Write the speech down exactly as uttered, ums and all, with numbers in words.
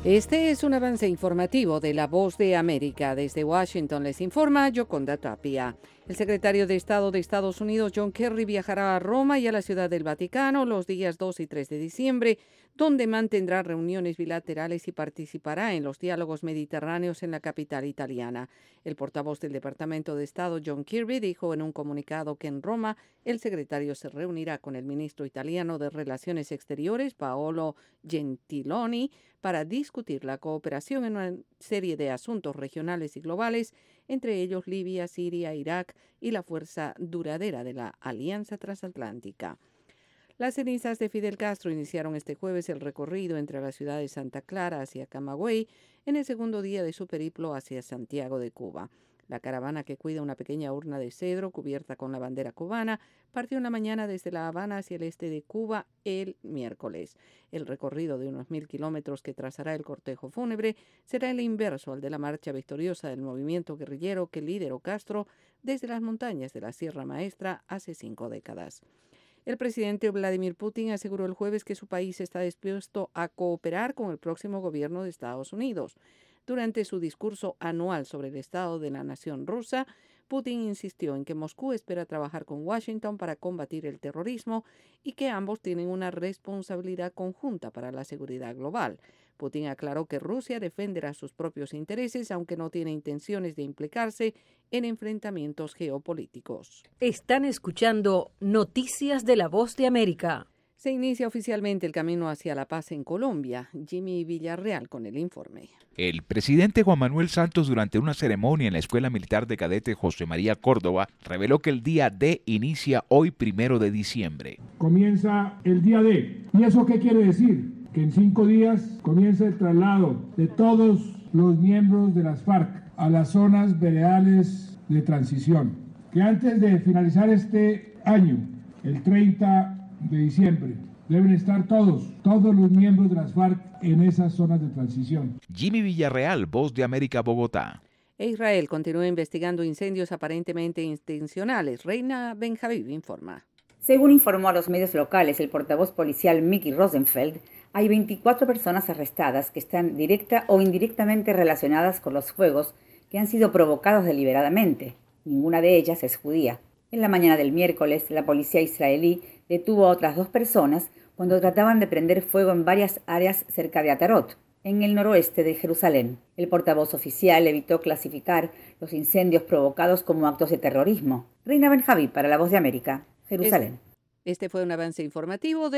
Este es un avance informativo de La Voz de América. Desde Washington les informa Yoconda Tapia. El secretario de Estado de Estados Unidos, John Kerry, viajará a Roma y a la Ciudad del Vaticano los días dos y tres de diciembre, donde mantendrá reuniones bilaterales y participará en los diálogos mediterráneos en la capital italiana. El portavoz del Departamento de Estado, John Kirby, dijo en un comunicado que en Roma el secretario se reunirá con el ministro italiano de Relaciones Exteriores, Paolo Gentiloni, para discutir la cooperación en una serie de asuntos regionales y globales, entre ellos Libia, Siria, Irak y la fuerza duradera de la Alianza Transatlántica. Las cenizas de Fidel Castro iniciaron este jueves el recorrido entre la ciudad de Santa Clara hacia Camagüey en el segundo día de su periplo hacia Santiago de Cuba. La caravana, que cuida una pequeña urna de cedro cubierta con la bandera cubana, partió en la mañana desde La Habana hacia el este de Cuba el miércoles. El recorrido de unos mil kilómetros que trazará el cortejo fúnebre será el inverso al de la marcha victoriosa del movimiento guerrillero que lideró Castro desde las montañas de la Sierra Maestra hace cinco décadas. El presidente Vladimir Putin aseguró el jueves que su país está dispuesto a cooperar con el próximo gobierno de Estados Unidos. Durante su discurso anual sobre el estado de la nación rusa, Putin insistió en que Moscú espera trabajar con Washington para combatir el terrorismo y que ambos tienen una responsabilidad conjunta para la seguridad global. Putin aclaró que Rusia defenderá sus propios intereses, aunque no tiene intenciones de implicarse en enfrentamientos geopolíticos. Están escuchando Noticias de La Voz de América. Se inicia oficialmente el camino hacia la paz en Colombia. Jimmy Villarreal con el informe. El presidente Juan Manuel Santos, durante una ceremonia en la Escuela Militar de Cadetes José María Córdoba, reveló que el día D inicia hoy primero de diciembre. Comienza el día D. ¿Y eso qué quiere decir? Que en cinco días comienza el traslado de todos los miembros de las FARC a las zonas veredales de transición. Que antes de finalizar este año, el treinta de diciembre, deben estar todos, todos los miembros de las FARC en esas zonas de transición. Jimmy Villarreal, Voz de América, Bogotá. E Israel continúa investigando incendios aparentemente intencionales. Reina Benjavid informa. Según informó a los medios locales el portavoz policial Mickey Rosenfeld, hay veinticuatro personas arrestadas que están directa o indirectamente relacionadas con los fuegos que han sido provocados deliberadamente. Ninguna de ellas es judía. En la mañana del miércoles, la policía israelí detuvo a otras dos personas cuando trataban de prender fuego en varias áreas cerca de Atarot, en el noroeste de Jerusalén. El portavoz oficial evitó clasificar los incendios provocados como actos de terrorismo. Reina Benjaví para La Voz de América, Jerusalén. Este fue un avance informativo de